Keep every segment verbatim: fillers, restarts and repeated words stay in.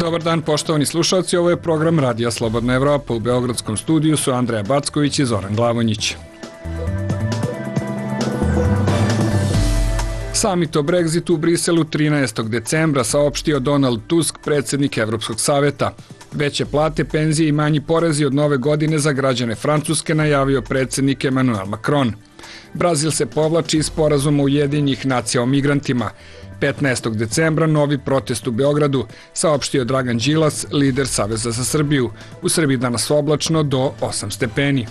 Dobar dan, poštovani slušalci, ovo je program Radija Slobodna Evropa. U beogradskom studiju su Andreja Backović i Zoran Glavonjić. Samit o Brexitu u Briselu trinaestog decembra saopštio Donald Tusk, predsjednik Evropskog saveta. Veće plate, penzije i manji porezi od nove godine za građane Francuske najavio predsjednik Emmanuel Macron. Brazil se povlači iz sporazuma Ujedinjenih nacija o migrantima. petnaestog decembra novi protest u Beogradu, saopštio Dragan Đilas, lider Saveza za Srbiju. U Srbiji danas oblačno do osam stepeni.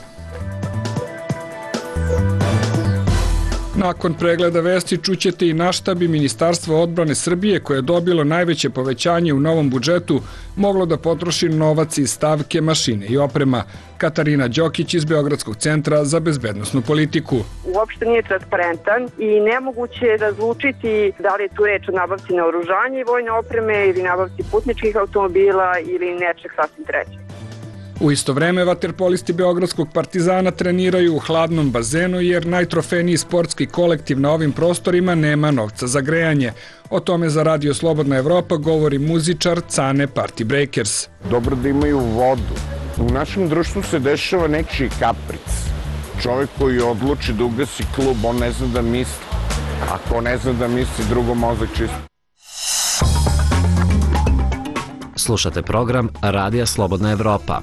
Nakon pregleda vesti čućete i na šta bi Ministarstvo odbrane Srbije, koje je dobilo najveće povećanje u novom budžetu, moglo da potroši novac iz stavke mašine i oprema. Katarina Đokić iz Beogradskog centra za bezbednosnu politiku. Uopšte nije transparentan i nemoguće je razlučiti da li je tu reč o nabavci naoružanja i vojne opreme ili nabavci putničkih automobila ili nečeg sasvim trećeg. U isto vreme vaterpolisti Beogradskog Partizana treniraju u hladnom bazenu jer najtrofejniji sportski kolektiv na ovim prostorima nema novca za grejanje. O tome za Radio Slobodna Evropa govori muzičar Cane Party Breakers. Dobro da imaju vodu. U našem društvu se dešava nečiji kapric. Čovjek koji odluči da ugasi klub, on ne zna da misli. Ako ne zna da misli, drugo mozak čisto. Slušate program Radija Slobodna Evropa.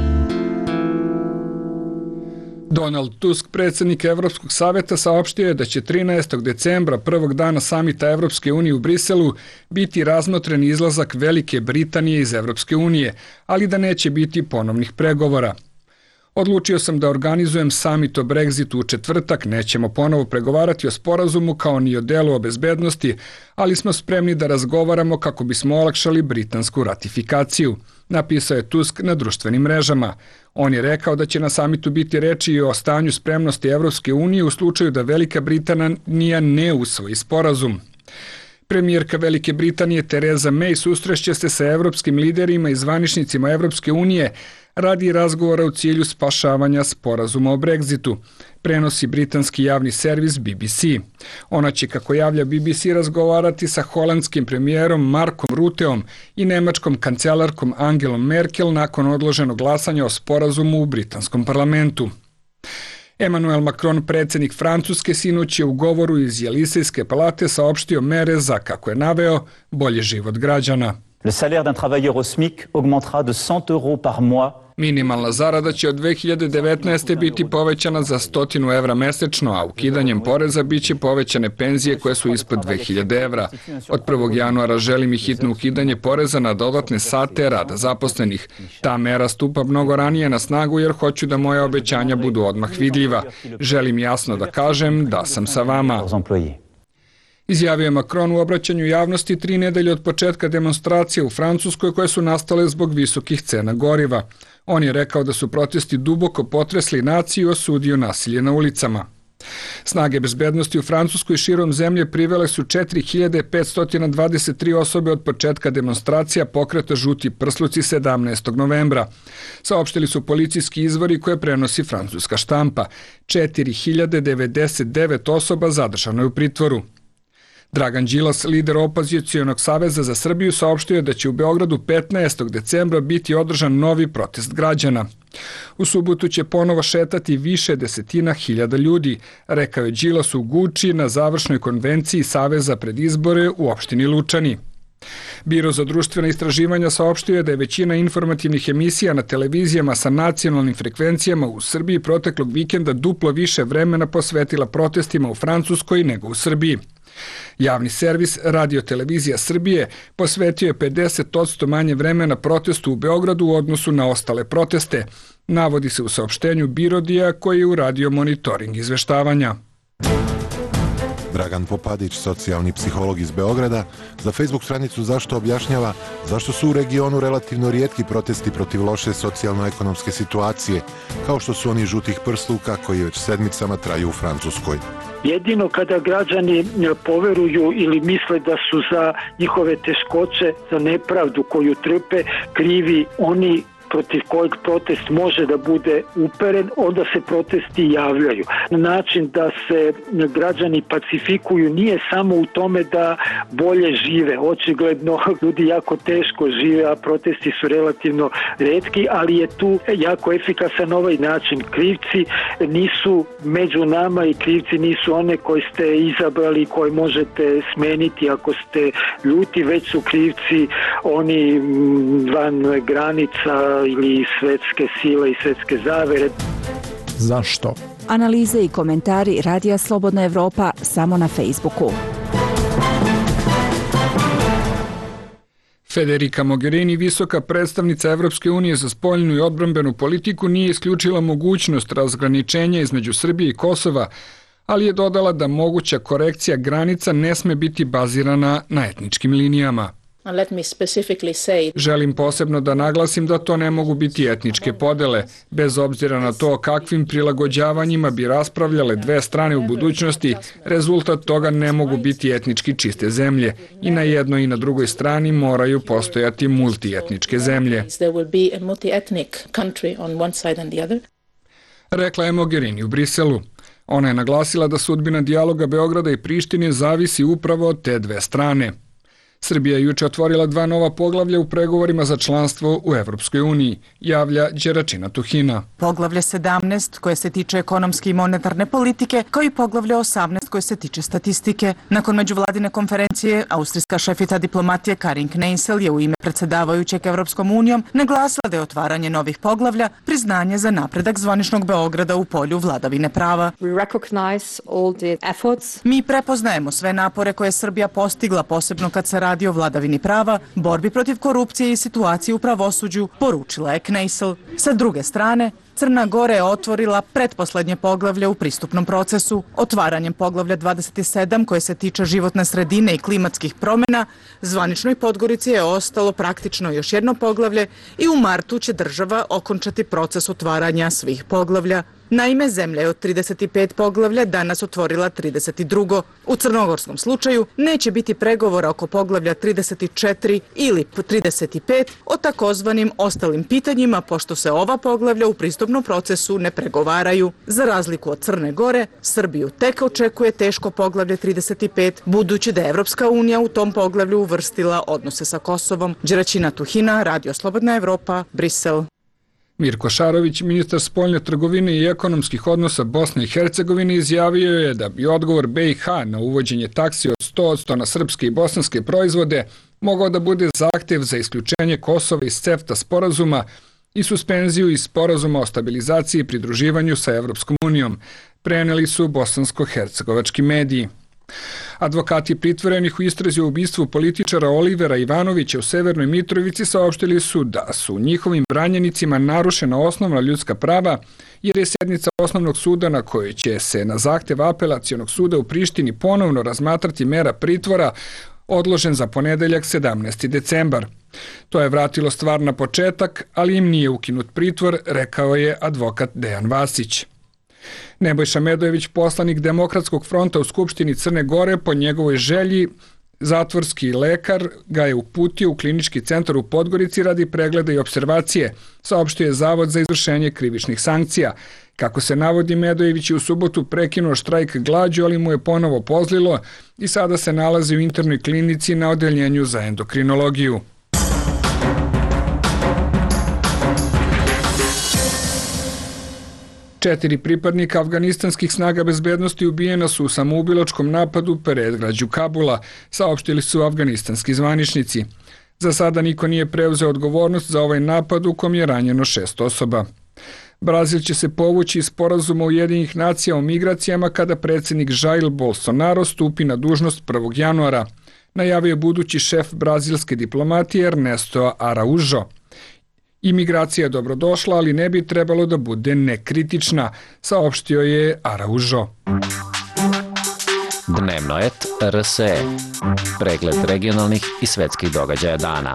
Donald Tusk, predsjednik Evropskog saveta, saopštio je da će trinaestog decembra, prvog dana samita Evropske unije u Briselu, biti razmotren izlazak Velike Britanije iz Evropske unije, ali da neće biti ponovnih pregovora. Odlučio sam da organizujem samit o Brexitu u četvrtak, nećemo ponovo pregovarati o sporazumu kao ni o delu o bezbednosti, ali smo spremni da razgovaramo kako bismo olakšali britansku ratifikaciju, napisao je Tusk na društvenim mrežama. On je rekao da će na samitu biti reči i o stanju spremnosti Evropske unije u slučaju da Velika Britanija ne usvoji sporazum. Premijerka Velike Britanije Tereza May susrešće se sa evropskim liderima i zvaničnicima Evropske unije radi razgovora u cilju spašavanja sporazuma o Brexitu, prenosi britanski javni servis B B C. Ona će, kako javlja B B C, razgovarati sa holandskim premijerom Markom Ruteom i nemačkom kancelarkom Angelom Merkel nakon odloženog glasanja o sporazumu u britanskom parlamentu. Emmanuel Macron, predsjednik Francuske, sinoć je u govoru iz Jelisejske palate saopštio mere za, kako je naveo, bolji život građana. Le salaire d'un travailleur au S M I C augmentera de cent euros par mois. Minimalna zarada će od dve hiljade devetnaeste. biti povećana za stotinu evra mesečno, a ukidanjem poreza biće povećane penzije koje su ispod dve hiljade evra. Od prvog januara želim i hitno ukidanje poreza na dodatne sate rada zaposlenih. Ta mera stupa mnogo ranije na snagu jer hoću da moja obećanja budu odmah vidljiva. Želim jasno da kažem da sam sa vama. Izjavio je Macron u obraćanju javnosti tri nedelje od početka demonstracije u Francuskoj koje su nastale zbog visokih cena goriva. On je rekao da su protesti duboko potresli naciju i osudio nasilje na ulicama. Snage bezbednosti u Francuskoj širom zemlje privele su četiri hiljade petsto dvadeset tri osobe od početka demonstracija pokreta Žuti prsluci sedamnaestog novembra. Saopštili su policijski izvori koje prenosi francuska štampa. četiri hiljade devedeset devet osoba zadržano je u pritvoru. Dragan Đilas, lider opozicionog Saveza za Srbiju, saopštio je da će u Beogradu petnaestog decembra biti održan novi protest građana. U subotu će ponovo šetati više desetina hiljada ljudi, rekao je Đilas u Guči na završnoj konvenciji Saveza pred izbore u opštini Lučani. Biro za društvena istraživanja saopštio je da je većina informativnih emisija na televizijama sa nacionalnim frekvencijama u Srbiji proteklog vikenda duplo više vremena posvetila protestima u Francuskoj nego u Srbiji. Javni servis Radio Televizija Srbije posvetio je pedeset posto manje vremena protestu u Beogradu u odnosu na ostale proteste, navodi se u saopštenju Birodija koji je uradio monitoring izveštavanja. Dragan Popadić, socijalni psiholog iz Beograda, za Facebook stranicu Zašto objašnjava zašto su u regionu relativno rijetki protesti protiv loše socijalno-ekonomske situacije, kao što su oni žutih prsluka koji već sedmicama traju u Francuskoj. Jedino kada građani poveruju ili misle da su za njihove teškoće, za nepravdu koju trpe, krivi oni protiv kojeg protest može da bude uperen, onda se protesti javljaju. Način da se građani pacifikuju nije samo u tome da bolje žive. Očigledno ljudi jako teško žive, a protesti su relativno retki, ali je tu jako efikasan ovaj način. Krivci nisu među nama i krivci nisu one koje ste izabrali, koje možete smeniti ako ste ljuti, već su krivci oni van granica ili svetske sile i svetske zavere. Zašto? Analize i komentari Radija Slobodna Evropa samo na Facebooku. Federica Mogherini, visoka predstavnica Evropske unije za spoljnu i odbrambenu politiku, nije isključila mogućnost razgraničenja između Srbije i Kosova, ali je dodala da moguća korekcija granica ne sme biti bazirana na etničkim linijama. Želim posebno da naglasim da to ne mogu biti etničke podele, bez obzira na to kakvim prilagođavanjima bi raspravljale dve strane u budućnosti, rezultat toga ne mogu biti etnički čiste zemlje i na jednoj i na drugoj strani moraju postojati multietničke zemlje. Rekla je Mogherini u Briselu. Ona je naglasila da sudbina dijaloga Beograda i Prištine zavisi upravo od te dve strane. Srbija je juče otvorila dva nova poglavlja u pregovorima za članstvo u Evropskoj uniji, javlja Đeračina Tuhina. Poglavlje sedamnaest koje se tiče ekonomske i monetarne politike, kao i poglavlje osamnaest koje se tiče statistike. Nakon međuvladine konferencije, austrijska šefica diplomatije Karin Kneißl je u ime predsjedavajućeg Evropskom unijom naglasila da je otvaranje novih poglavlja priznanje za napredak zvaničnog Beograda u polju vladavine prava. Mi prepoznajemo sve napore koje je Srbija postigla, posebno kad se radi o vladavini prava, borbi protiv korupcije i situaciji u pravosuđu, poručila je Kneißl. Sa druge strane, Crna Gora je otvorila pretposlednje poglavlje u pristupnom procesu. Otvaranjem poglavlja dvadeset sedam koje se tiče životne sredine i klimatskih promjena, zvaničnoj Podgorici je ostalo praktično još jedno poglavlje i u martu će država okončati proces otvaranja svih poglavlja. Naime, zemlja je od trideset pet poglavlja danas otvorila trideset dva. U crnogorskom slučaju neće biti pregovora oko poglavlja trideset četiri ili trideset pet o takozvanim ostalim pitanjima, pošto se ova poglavlja u pristupnom procesu ne pregovaraju. Za razliku od Crne Gore, Srbiju tek očekuje teško poglavlje trideset pet, budući da je Evropska unija u tom poglavlju uvrstila odnose sa Kosovom. Đeračina Tuhina, Radio Slobodna Evropa, Brisel. Mirko Šarović, ministar spoljne trgovine i ekonomskih odnosa Bosne i Hercegovine, izjavio je da bi odgovor be i ha na uvođenje taksi od sto posto na srpske i bosanske proizvode mogao da bude zahtev za isključenje Kosova iz CEFTA sporazuma i suspenziju iz sporazuma o stabilizaciji i pridruživanju sa Evropskom unijom, preneli su bosansko-hercegovački mediji. Advokati pritvorenih u istrazi o ubistvu političara Olivera Ivanovića u Severnoj Mitrovici saopštili su da su njihovim branjenicima narušena osnovna ljudska prava, jer je sednica osnovnog suda na kojoj će se na zahtev apelacionog suda u Prištini ponovno razmatrati mera pritvora odložen za ponedeljak sedamnaesti decembar. To je vratilo stvar na početak, ali im nije ukinut pritvor, rekao je advokat Dejan Vasić. Nebojša Medojević, poslanik Demokratskog fronta u Skupštini Crne Gore, po njegovoj želji, zatvorski lekar ga je uputio u klinički centar u Podgorici radi pregleda i observacije, saopštio je Zavod za izvršenje krivičnih sankcija. Kako se navodi, Medojević je u subotu prekinuo štrajk glađu, ali mu je ponovo pozlilo i sada se nalazi u internoj klinici na odeljenju za endokrinologiju. Četiri pripadnika afganistanskih snaga bezbednosti ubijena su u samoubilačkom napadu u predgrađu Kabula, saopštili su afganistanski zvaničnici. Za sada niko nije preuzeo odgovornost za ovaj napad u kom je ranjeno šest osoba. Brazil će se povući iz sporazuma Ujedinjenih nacija o migracijama kada predsjednik Jair Bolsonaro stupi na dužnost prvog januara, najavio je budući šef brazilske diplomatije Ernesto Araújo. Imigracija je dobrodošla, ali ne bi trebalo da bude nekritična, saopštio je Araújo. Dnevnoet er es e. Pregled regionalnih i svetskih događaja dana.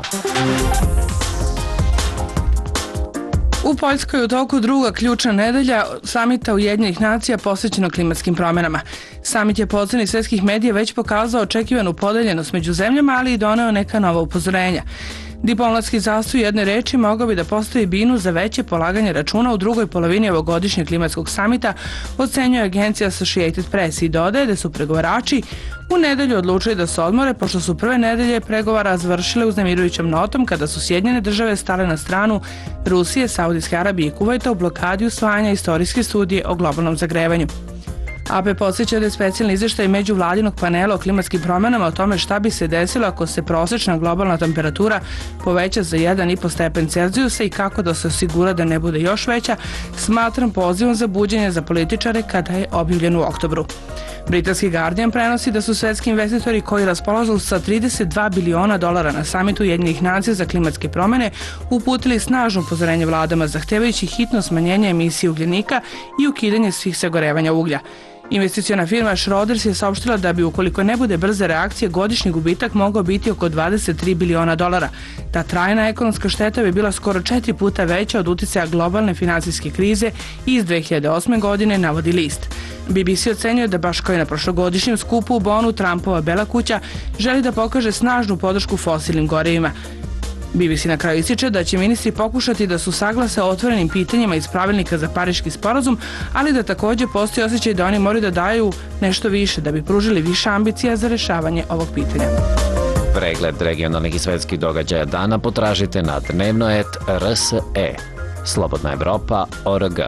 U Poljskoj je u toku druga ključna nedelja samita Ujedinjenih nacija posvećeno klimatskim promjenama. Samit je po oceni svetskih medija već pokazao očekivanu podeljenost među zemljama, ali i doneo neka nova upozorenja. Diplomatski zastoj jedne reči mogao bi da postavi binu za veće polaganje računa u drugoj polovini ovogodišnjeg klimatskog samita, ocenjuje agencija Associated Press i dodaje da su pregovarači u nedelju odlučili da se odmore pošto su prve nedelje pregovara završile uznemirujućom notom kada su Sjedinjene države stale na stranu Rusije, Saudijske Arabije i Kuvajta u blokadi usvajanja istorijske studije o globalnom zagrevanju. A P podsjeća da je specijalni izveštaj međuvladinog panela o klimatskim promjenama o tome šta bi se desilo ako se prosječna globalna temperatura poveća za jedan i po stepen Celzijusa i kako da se osigura da ne bude još veća, smatram pozivom za buđenje za političare kada je objavljen u oktobru. Britanski Guardian prenosi da su svetski investitori koji raspolažu sa trideset dva biliona dolara na samitu Ujedinjenih nacija za klimatske promjene uputili snažno upozorenje vladama zahtevajući hitno smanjenje emisije ugljenika i ukidanje svih sagorevanja uglja. Investiciona firma Schroders je saopštila da bi ukoliko ne bude brze reakcije godišnji gubitak mogao biti oko dvadeset tri biliona dolara. Ta trajna ekonomska šteta bi bila skoro četiri puta veća od uticaja globalne finansijske krize iz dve hiljade osme. godine, navodi list. B B C ocenjuje da baš kao i na prošlogodišnjem skupu u Bonu, Trumpova Bela kuća želi da pokaže snažnu podršku fosilnim gorivima. B B C na kraju ističe da će ministri pokušati da su saglase o otvorenim pitanjima iz pravilnika za Pariški sporazum, ali da također postoji osjećaj da oni moraju da daju nešto više da bi pružili više ambicija za rešavanje ovog pitanja. Pregled regionalnih i svetskih događaja dana potražite na dnevnoet R S E. Slobodna Evropa точка O R G.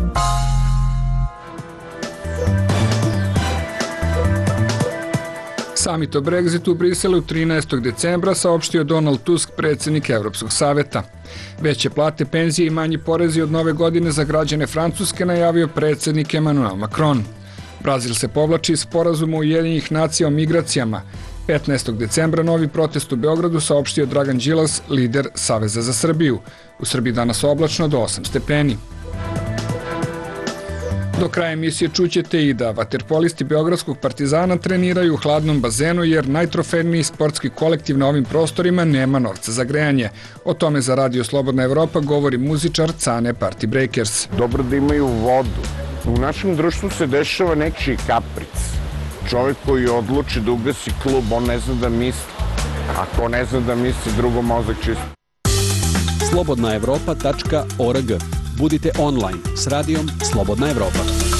Samit o Brexitu u Briselu trinaestog decembra saopštio Donald Tusk, predsjednik Evropskog saveta. Veće plate, penzije i manji porezi od nove godine za građane Francuske najavio predsjednik Emmanuel Macron. Brazil se povlači iz sporazuma Ujedinjenih nacija o migracijama. petnaestog decembra novi protest u Beogradu saopštio Dragan Đilas, lider Saveza za Srbiju. U Srbiji danas oblačno do osam stepeni. Do kraja emisije čućete i da vaterpolisti Beogradskog Partizana treniraju u hladnom bazenu jer najtrofejniji sportski kolektiv na ovim prostorima nema novca za grejanje. O tome za Radio Slobodna Evropa govori muzičar Cane Party Breakers. Dobro da imaju vodu. U našem društvu se dešava nečiji kapric. Čovjek koji odluči da ugasi klub, on ne zna da misli. Ako ne zna da misli, drugo mozak čisto. slobodna evropa tačka O R G. Budite online s radijom Slobodna Evropa.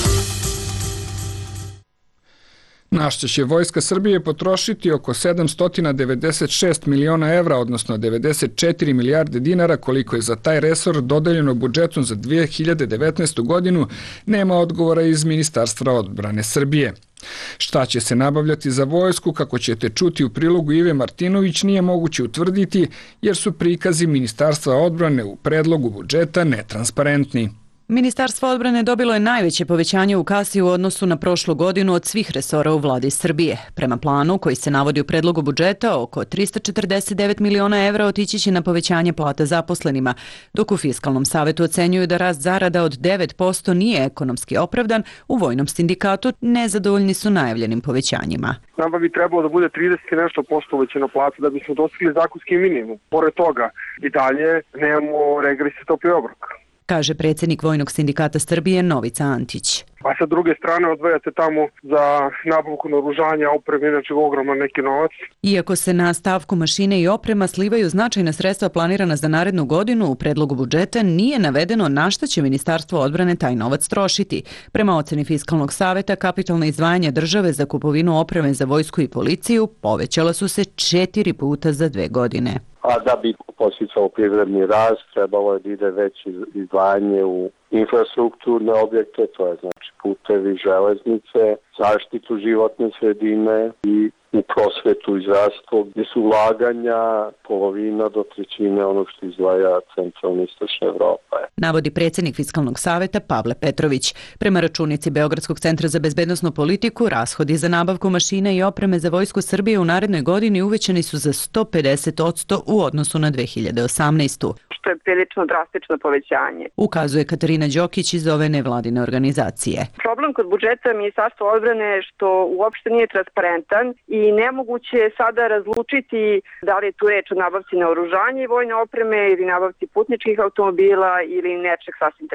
Našća će Vojska Srbije potrošiti oko sedamsto devedeset šest miliona evra, odnosno devedeset četiri milijarde dinara, koliko je za taj resor dodeljeno budžetom za dve hiljade devetnaestu. godinu, nema odgovora iz Ministarstva odbrane Srbije. Šta će se nabavljati za vojsku, kako ćete čuti u prilogu Ive Martinović, nije moguće utvrditi jer su prikazi Ministarstva odbrane u predlogu budžeta netransparentni. Ministarstvo odbrane dobilo je najveće povećanje u kasi u odnosu na prošlu godinu od svih resora u vladi Srbije. Prema planu, koji se navodi u predlogu budžeta, oko trista četrdeset devet miliona evra otići će na povećanje plata zaposlenima, dok u Fiskalnom savetu ocenjuju da rast zarada od devet posto nije ekonomski opravdan, u Vojnom sindikatu nezadovoljni su najavljenim povećanjima. Nama bi trebalo da bude trideset nešto posto uvećena plata da bismo dostigli zakonski minimum. Pored toga i dalje nemamo regres i topli obrok, kaže predsjednik Vojnog sindikata Srbije Novica Antić. A sa druge strane odvajate tamo za nabavku naoružanja, opreme, inače ogroman neki novac. Iako se na stavku mašine i oprema slivaju značajna sredstva planirana za narednu godinu, u predlogu budžeta nije navedeno na šta će Ministarstvo odbrane taj novac trošiti. Prema oceni Fiskalnog saveta, kapitalna izdvajanja države za kupovinu opreme za vojsku i policiju povećala su se četiri puta za dve godine. A da bi podsticao privredni rast, trebalo je da ide veće izdvajanje u infrastrukturne objekte, to je znači putevi, železnice, zaštitu životne sredine i u prosvetu i zdravstvo, gdje su ulaganja polovina do trećine onog što izdvaja centralna istočna Evropa. Navodi predsjednik Fiskalnog saveta Pavle Petrović. Prema računici Beogradskog centra za bezbednosnu politiku, rashodi za nabavku mašina i opreme za Vojsku Srbije u narednoj godini uvećani su za sto pedeset posto u odnosu na dve hiljade osamnaestu. Što je prilično drastično povećanje, ukazuje Katarina Đokić iz ove nevladine organizacije. Problem kod budžeta Ministarstva odbrane je što uopšte nije transparentan i nemoguće je sada razlučiti da li je tu reč o nabavci naoružanja i vojne opreme ili nabavci putničkih automobila ili nečeg sasvim trećeg.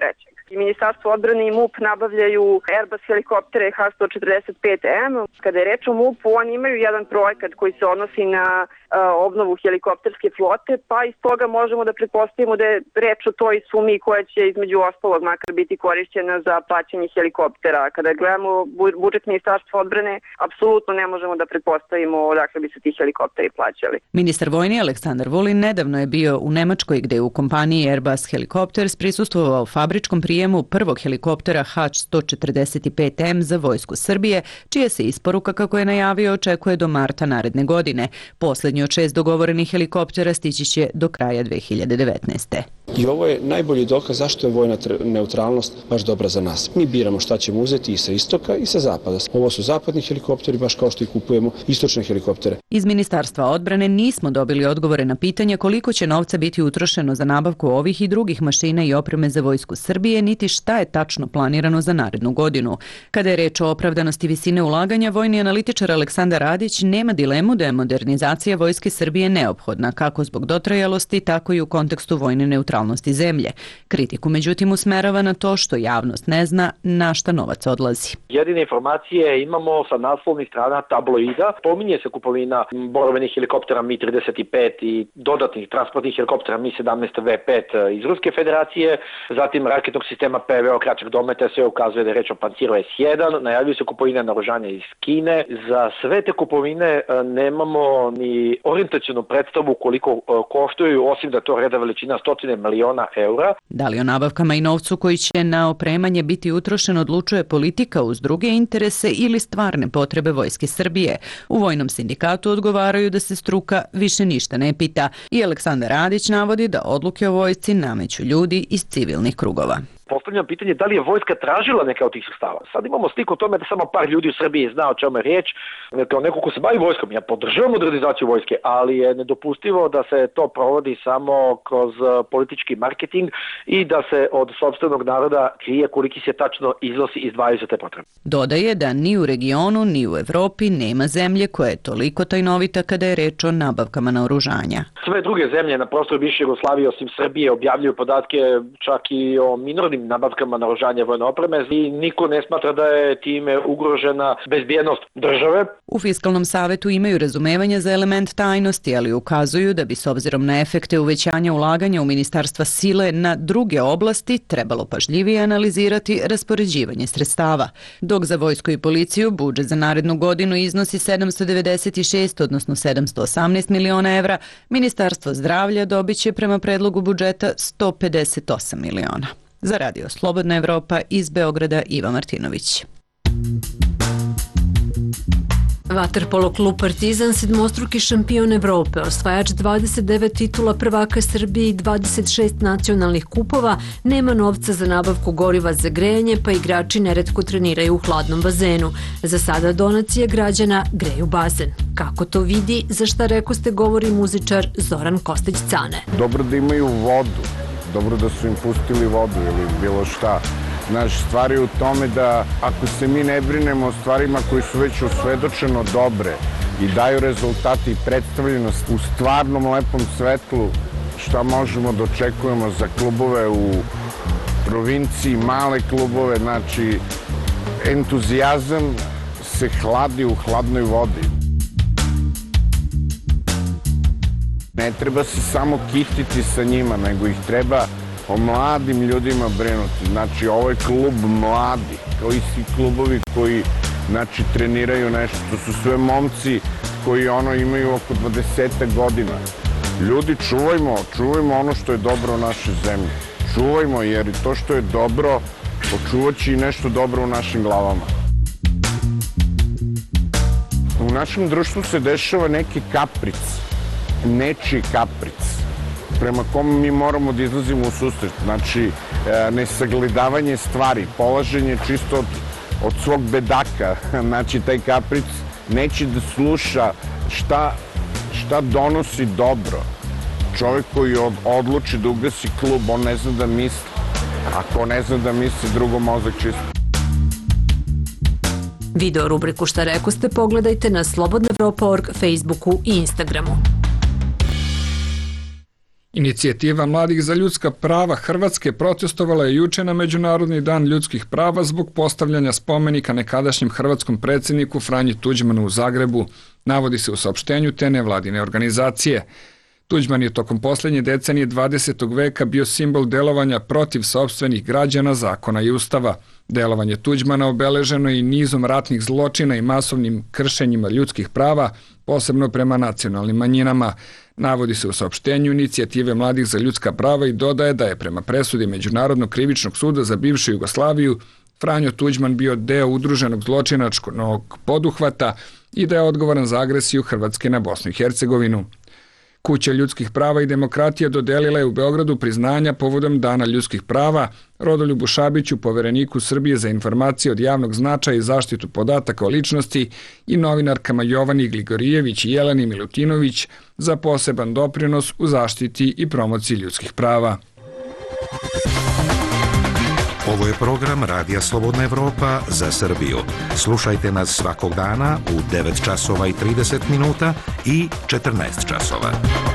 I Ministarstvo odbrane i M U P nabavljaju Airbus helikoptere H sto četrdeset pet M. Kada je reč o M U P-u, oni imaju jedan projekat koji se odnosi na obnovu helikopterske flote, pa iz toga možemo da pretpostavimo da je reč o toj sumi koja će između ostalog makar biti korišćena za plaćanje helikoptera. Kada gledamo budžet Ministarstva odbrane, apsolutno ne možemo da pretpostavimo odakle bi se ti helikopteri plaćali. Ministar vojni Aleksandar Vulin nedavno je bio u Nemačkoj gde je u kompaniji Airbus Helicopters prisustvovao fabričkom prijemu prvog helikoptera H sto četrdeset pet M za vojsku Srbije, čija se isporuka, kako je najavio, očekuje do marta naredne godine. Poslednji od šest dogovorenih helikoptera stići će do kraja dve hiljade devetnaeste. I ovo je najbolji dokaz zašto je vojna neutralnost baš dobra za nas. Mi biramo šta ćemo uzeti i sa istoka i sa zapada. Ovo su zapadni helikopteri, baš kao što i kupujemo istočne helikoptere. Iz Ministarstva odbrane nismo dobili odgovore na pitanje koliko će novca biti utrošeno za nabavku ovih i drugih mašina i opreme za vojsku Srbije, niti šta je tačno planirano za narednu godinu. Kada je reč o opravdanosti visine ulaganja, vojni analitičar Aleksandar Radić nema dilemu da je modernizacija vojske Srbije neophodna, kako zbog dotrajalosti, tako i u kontekstu vojne neutralnosti zemlje. Kritiku međutim usmerava na to što javnost ne zna na šta novac odlazi. Jedine informacije imamo sa naslovnih strana tabloida. Pominje se kupovina borbenih helikoptera Mi trideset pet i dodatnih transportnih helikoptera Mi sedamnaest V pet iz Ruske federacije, zatim raketnog sistema P V O kraćeg dometa, sve ukazuje da je reč o Pansiru S jedan, najavljuje se kupovina naoružanja iz Kine. Za sve te kupovine nemamo ni orijentacionu predstavu koliko koštuju, osim da to reda veličina stotine miliona eura. Da li o nabavkama i novcu koji će na opremanje biti utrošen odlučuje politika uz druge interese ili stvarne potrebe vojske Srbije? U vojnom sindikatu odgovaraju da se struka više ništa ne pita i Aleksandar Radić navodi da odluke o vojsci nameću ljudi iz civilnih krugova. Postavljam pitanje da li je vojska tražila neke od tih sredstava. Sad imamo sliku o tome da samo par ljudi u Srbiji zna o čemu je riječ. Kao neko ko se bavi vojskom, ja podržavam modernizaciju vojske, ali je nedopustivo da se to provodi samo kroz politički marketing i da se od sopstvenog naroda krije koliki se tačno iznosi izdvajaju za te potrebe. Dodaje da ni u regionu, ni u Evropi nema zemlje koja je toliko tajnovita kada je reč o nabavkama naoružanja. Sve druge zemlje na prostoru bivše Jugoslavije osim Srbije objavljuju podatke čak i o minornim nabavkama naoružanja i vojne opreme i niko ne smatra da je time ugrožena bezbjednost države. U Fiskalnom savetu imaju razumevanja za element tajnosti, ali ukazuju da bi s obzirom na efekte uvećanja ulaganja u Ministarstva sile na druge oblasti trebalo pažljivije analizirati raspoređivanje sredstava. Dok za vojsku i policiju budžet za narednu godinu iznosi sedamsto devedeset šest, odnosno sedamsto osamnaest miliona evra, Ministarstvo zdravlja dobit će prema predlogu budžeta sto pedeset osam miliona. Za Radio Slobodna Evropa iz Beograda Iva Martinović. Vaterpolo klub Partizan, sedmostruki šampion Evrope, osvajač dvadeset devet titula prvaka Srbije i dvadeset šest nacionalnih kupova, nema novca za nabavku goriva za grejanje, pa igrači neretko treniraju u hladnom bazenu. Za sada donacije građana greju bazen. Kako to vidi, za šta rekoste govori muzičar Zoran Kostić-Cane. Dobro da imaju vodu, dobro da su im pustili vodu ili bilo šta. Naš stvar je u tome da ako se mi ne brinemo o stvarima koji su već osvedočeno dobre i daju rezultati i predstavljenost u stvarnom lepom svetlu, šta možemo da očekujemo za klubove u provinciji, male klubove, znači entuzijazam se hladi u hladnoj vodi. Ne treba se samo kititi sa njima, nego ih treba o mladim ljudima brinuti. Znači, ovo je klub mladi, kao i svi klubovi koji, znači, treniraju nešto. To su sve momci koji, ono, imaju oko dvadeset godina. Ljudi, čuvajmo, čuvajmo ono što je dobro u našoj zemlji. Čuvajmo, jer to što je dobro, očuvat će i nešto dobro u našim glavama. U našem društvu se dešava neki kapric, nečiji kapric, prema kome mi moramo da izlazimo u susret. Znači, nesagledavanje stvari, polaženje čisto od, od svog bedaka. Znači, taj kapric neće da sluša šta, šta donosi dobro. Čovjek koji od, odluči da ugasi klub, on ne zna da misli. Ako ne zna da misli, drugo mozak čisto. Video rubriku Šta rekoste pogledajte na slobodna evropa tačka org, Facebooku i Instagramu. Inicijativa mladih za ljudska prava Hrvatske protestovala je juče na Međunarodni dan ljudskih prava zbog postavljanja spomenika nekadašnjem hrvatskom predsjedniku Franji Tuđmanu u Zagrebu, navodi se u saopštenju te nevladine organizacije. Tuđman je tokom posljednje decenije dvadesetog veka bio simbol delovanja protiv sopstvenih građana, zakona i ustava. Delovanje Tuđmana obeleženo je i nizom ratnih zločina i masovnim kršenjima ljudskih prava, posebno prema nacionalnim manjinama. Navodi se u saopštenju Inicijative mladih za ljudska prava i dodaje da je prema presudi Međunarodnog krivičnog suda za bivšu Jugoslaviju Franjo Tuđman bio deo udruženog zločinačkog poduhvata i da je odgovoran za agresiju Hrvatske na Bosnu i Hercegovinu. Kuća ljudskih prava i demokratije dodelila je u Beogradu priznanja povodom Dana ljudskih prava Rodoljubu Šabiću, povereniku Srbije za informacije od javnog značaja i zaštitu podataka o ličnosti, i novinarkama Jovani Gligorijević i Jeleni Milutinović za poseban doprinos u zaštiti i promociji ljudskih prava. Ovo je program Radija Slobodna Evropa za Srbiju. Slušajte nas svakog dana u devet časova i trideset minuta i četrnaest časova.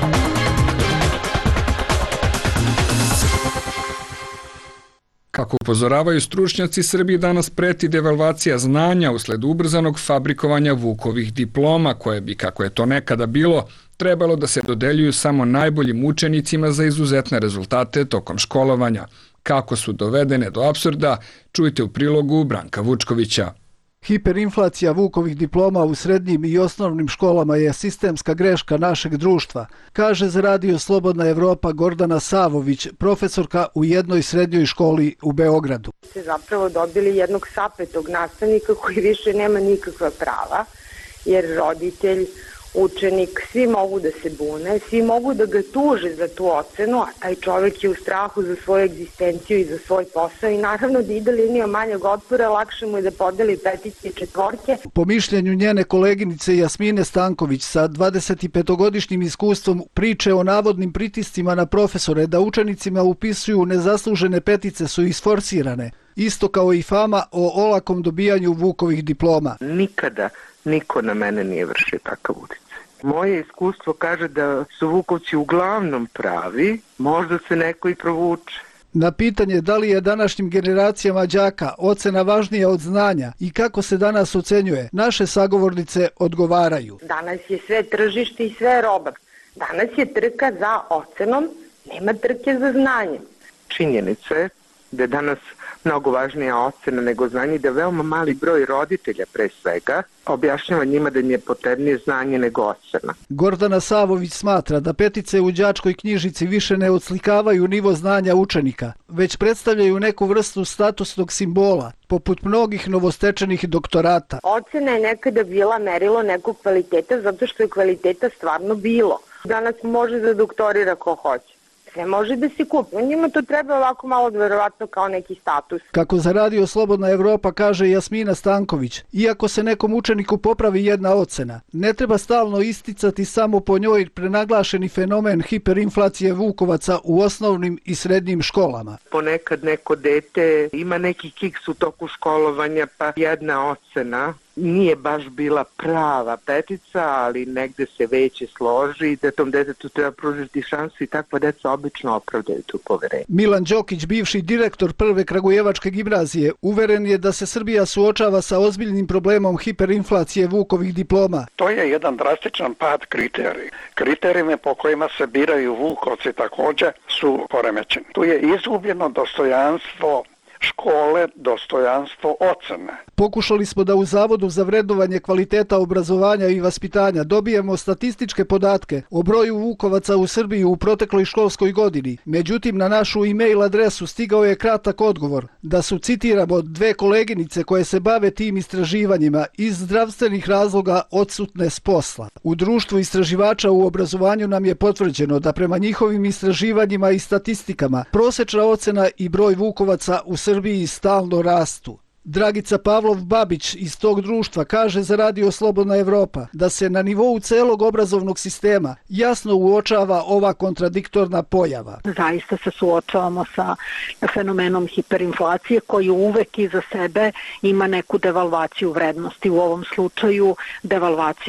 Kako upozoravaju stručnjaci, Srbiji danas preti devalvacija znanja usled ubrzanog fabrikovanja Vukovih diploma, koje bi, kako je to nekada bilo, trebalo da se dodeljuju samo najboljim učenicima za izuzetne rezultate tokom školovanja. Kako su dovedene do apsurda, čujte u prilogu Branka Vučkovića. Hiperinflacija Vukovih diploma u srednjim i osnovnim školama je sistemska greška našeg društva, kaže za Radio Slobodna Evropa Gordana Savović, profesorka u jednoj srednjoj školi u Beogradu. Se zapravo dobili jednog sapetog nastavnika koji više nema nikakva prava, jer roditelj, učenik, svi mogu da se bune, svi mogu da ga tuže za tu ocenu, a taj čovjek je u strahu za svoju egzistenciju i za svoj posao i naravno da ide linijom manjeg otpora, lakše mu je da podeli petice i četvorke. Po mišljenju njene koleginice Jasmine Stanković sa dvadesetipetogodišnjim iskustvom priče o navodnim pritiscima na profesore da učenicima upisuju nezaslužene petice su isforsirane, isto kao i fama o olakom dobijanju Vukovih diploma. Nikada niko na mene nije vršio takav utjecaj. Moje iskustvo kaže da su Vukovci uglavnom pravi, možda se neko i provuče. Na pitanje da li je današnjim generacijama đaka ocena važnija od znanja i kako se danas ocenjuje, naše sagovornice odgovaraju. Danas je sve tržište i sve roba. Danas je trka za ocenom, nema trke za znanjem. Činjenica je da je danas mnogo važnija ocena nego znanje i da veoma mali broj roditelja pre svega objašnjava njima da im je potrebnije znanje nego ocena. Gordana Savović smatra da petice u đačkoj knjižici više ne odslikavaju nivo znanja učenika, već predstavljaju neku vrstu statusnog simbola, poput mnogih novostečenih doktorata. Ocena je nekada bila merilo nekog kvaliteta zato što je kvaliteta stvarno bilo. Danas može da doktorira ko hoće. Sve može da se kupi. Njima to treba ovako malo verovatno kao neki status. Kako za Radio Slobodna Evropa kaže Jasmina Stanković, iako se nekom učeniku popravi jedna ocena, ne treba stalno isticati samo po njoj prenaglašeni fenomen hiperinflacije Vukovaca u osnovnim i srednjim školama. Ponekad neko dete ima neki kiks u toku školovanja, pa jedna ocena nije baš bila prava petica, ali negde se veće složi da tom detetu treba pružiti šansu i takva deca obično opravdaju tu poverenje. Milan Đokić, bivši direktor prve Kragujevačke gimnazije, uveren je da se Srbija suočava sa ozbiljnim problemom hiperinflacije Vukovih diploma. To je jedan drastičan pad kriterij. Kriterijime po kojima se biraju Vukovci također su poremećeni. Tu je izgubljeno dostojanstvo škole, dostojanstvo ocene. Pokušali smo da u Zavodu za vrednovanje kvaliteta obrazovanja i vaspitanja dobijemo statističke podatke o broju Vukovaca u Srbiji u protekloj školskoj godini. Međutim, na našu e-mail adresu stigao je kratak odgovor da su, citiramo, dve koleginice koje se bave tim istraživanjima iz zdravstvenih razloga odsutne s posla. U društvu istraživača u obrazovanju nam je potvrđeno da prema njihovim istraživanjima i statistikama prosečna ocena i broj Vukovaca u Srbiji stalno rastu. Dragica Pavlov-Babić iz tog društva kaže za Radio Slobodna Evropa da se na nivou celog obrazovnog sistema jasno uočava ova kontradiktorna pojava. Zaista se suočavamo sa fenomenom hiperinflacije koji uvek iza sebe ima neku devalvaciju vrednosti. U ovom slučaju devalvaciju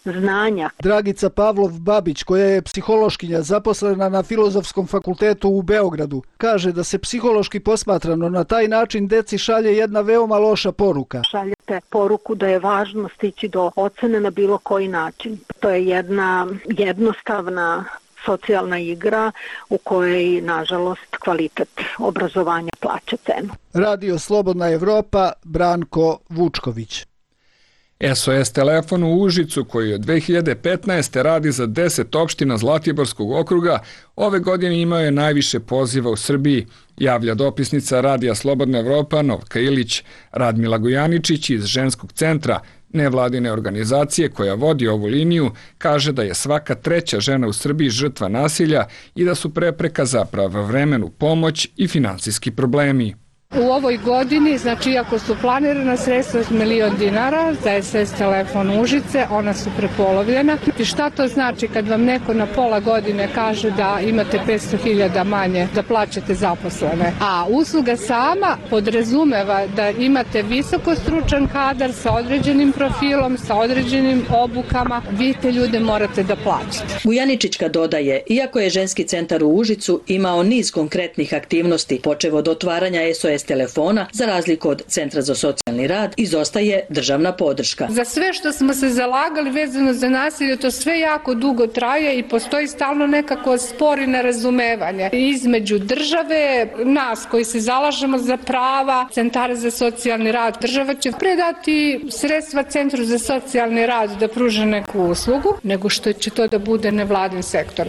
znanja. Dragica Pavlov-Babić, koja je psihološkinja zaposlena na Filozofskom fakultetu u Beogradu, kaže da se psihološki posmatrano na taj način deci šalje jedna veoma loša poruka. Šaljete poruku da je važno stići do ocene na bilo koji način. To je jedna jednostavna socijalna igra u kojoj, nažalost, kvalitet obrazovanja plaća cenu. Radio Slobodna Evropa, Branko Vučković. S O S telefon u Užicu, koji od dve hiljade petnaeste. radi za deset opština Zlatiborskog okruga, ove godine imao je najviše poziva u Srbiji, javlja dopisnica Radija Slobodna Evropa Novka Ilić. Radmila Gojaničić iz Ženskog centra, nevladine organizacije koja vodi ovu liniju, kaže da je svaka treća žena u Srbiji žrtva nasilja i da su prepreka za pravovremenu pomoć i finansijski problemi. U ovoj godini, znači iako su planirana sredstva milion dinara za S O S telefon Užice, ona su prepolovljena. I šta to znači kad vam neko na pola godine kaže da imate petsto hiljada manje da plaćate zaposlene? A usluga sama podrazumeva da imate visoko stručan kadar sa određenim profilom, sa određenim obukama, vi te ljude morate da plaćate. Gujaničićka dodaje, iako je Ženski centar u Užicu imao niz konkretnih aktivnosti, počev od otvaranja S O S telefona, za razliku od Centra za socijalni rad, izostaje državna podrška. Za sve što smo se zalagali vezano za nasilje, to sve jako dugo traje i postoji stalno nekako spor i nerazumevanje između države, nas koji se zalažemo za prava centara za socijalni rad. Država će predati sredstva Centru za socijalni rad da pruže neku uslugu, nego što će to da bude nevladin sektor.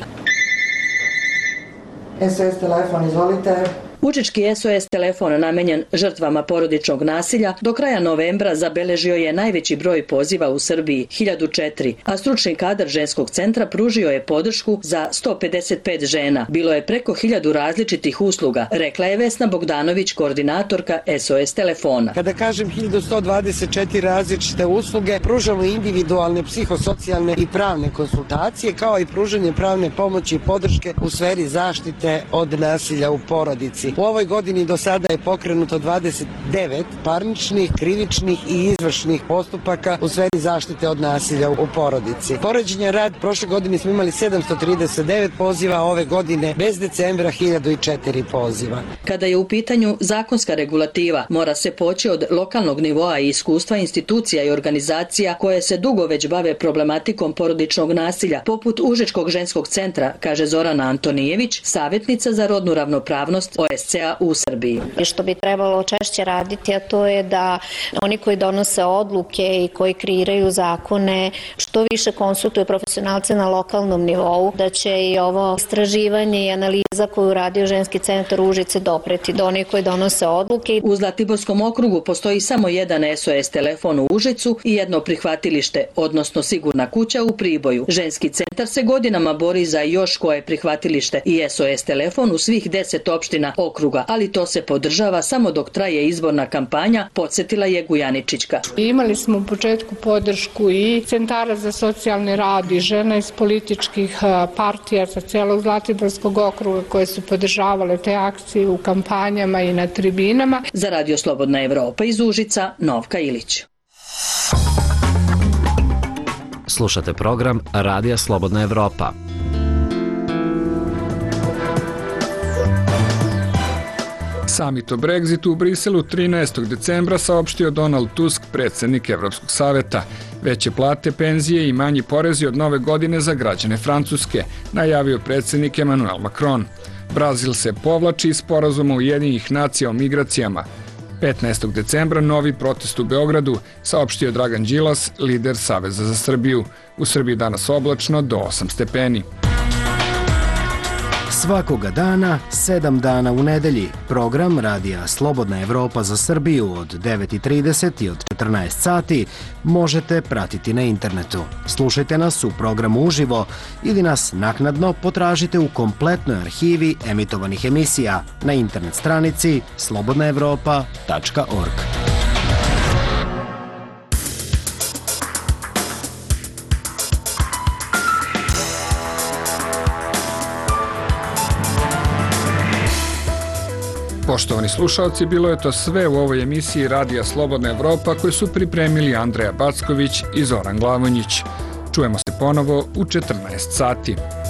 S O S telefon, izvolite. Užički S O S telefon namenjen žrtvama porodičnog nasilja do kraja novembra zabeležio je najveći broj poziva u Srbiji, hiljadu četiri, a stručni kadar Ženskog centra pružio je podršku za sto pedeset pet žena. Bilo je preko hiljadu različitih usluga, rekla je Vesna Bogdanović, koordinatorka S O S telefona. Kada kažem hiljadu sto dvadeset četiri različite usluge, pružamo individualne, psihosocijalne i pravne konsultacije, kao i pružanje pravne pomoći i podrške u sferi zaštite od nasilja u porodici. U ovoj godini do sada je pokrenuto dvadeset devet parničnih, krivičnih i izvršnih postupaka u sferi zaštite od nasilja u porodici. Poređenja rad, prošle godine smo imali sedamsto trideset devet poziva, a ove godine bez decembra hiljadu četiri poziva. Kada je u pitanju zakonska regulativa, mora se poći od lokalnog nivoa i iskustva institucija i organizacija koje se dugo već bave problematikom porodičnog nasilja, poput Užičkog ženskog centra, kaže Zorana Antonijević, savjetnica za rodnu ravnopravnost O S C A u Srbiji. Što bi trebalo češće raditi, a to je da oni koji donose odluke i koji kreiraju zakone što više konsultuju profesionalce na lokalnom nivou, da će i ovo istraživanje i analiza koju radio Ženski centar Užice dopreti do onih koji donose odluke. U Zlatiborskom okrugu postoji samo jedan S O S telefon u Užicu i jedno prihvatilište, odnosno sigurna kuća u Priboju. Ženski centar se godinama bori za još koje prihvatilište i S O S telefon u svih deset opština okruga, ali to se podržava samo dok traje izborna kampanja, podsjetila je Gujaničićka. Imali smo u početku podršku i centara za socijalni rad i žena iz političkih partija sa celog Zlatiborskog okruga koje su podržavale te akcije u kampanjama i na tribinama. Za Radio Slobodna Evropa iz Užica, Novka Ilić. Slušate program Radija Slobodna Evropa. Samit o Brexitu u Briselu trinaestog decembra saopštio Donald Tusk, predsjednik Evropskog saveta. Veće plate, penzije i manji porezi od nove godine za građane Francuske, najavio predsjednik Emmanuel Macron. Brazil se povlači iz sporazuma Ujedinjenih nacija o migracijama. petnaestog decembra novi protest u Beogradu, saopštio Dragan Đilas, lider Saveza za Srbiju. U Srbiji danas oblačno do osam stepeni. Svakoga dana, sedam dana u nedelji, program Radija Slobodna Evropa za Srbiju od devet i trideset i od četrnaest sati možete pratiti na internetu. Slušajte nas u programu uživo ili nas naknadno potražite u kompletnoj arhivi emitovanih emisija na internet stranici slobodna evropa tačka org. Poštovani slušalci, bilo je to sve u ovoj emisiji Radija Slobodna Evropa koju su pripremili Andreja Backović i Zoran Glavonjić. Čujemo se ponovo u četrnaest sati.